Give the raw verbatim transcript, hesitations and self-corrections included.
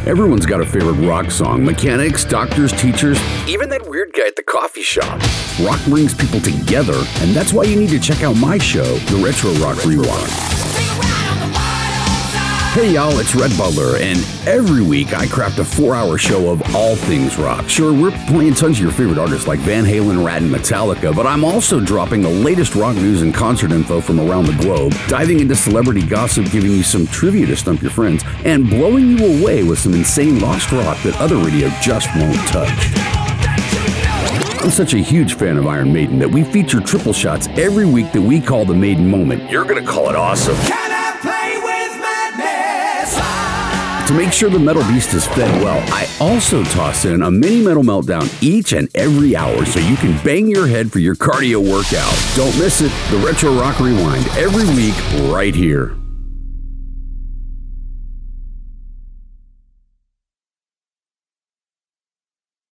Everyone's got a favorite rock song. Mechanics, doctors, teachers, even that weird guy at the coffee shop. Rock brings people together, and that's why you need to check out my show, The Retro Rock Rewind. Hey y'all, it's Red Butler, and every week I craft a four-hour show of all things rock. Sure, we're playing tons of your favorite artists like Van Halen, Rat, and Metallica, but I'm also dropping the latest rock news and concert info from around the globe, diving into celebrity gossip, giving you some trivia to stump your friends, and blowing you away with some insane lost rock that other radio just won't touch. I'm such a huge fan of Iron Maiden that we feature triple shots every week that we call the Maiden Moment. You're gonna call it awesome. To make sure the Metal Beast is fed well, I also toss in a mini Metal Meltdown each and every hour so you can bang your head for your cardio workout. Don't miss it, the Retro Rock Rewind, every week right here.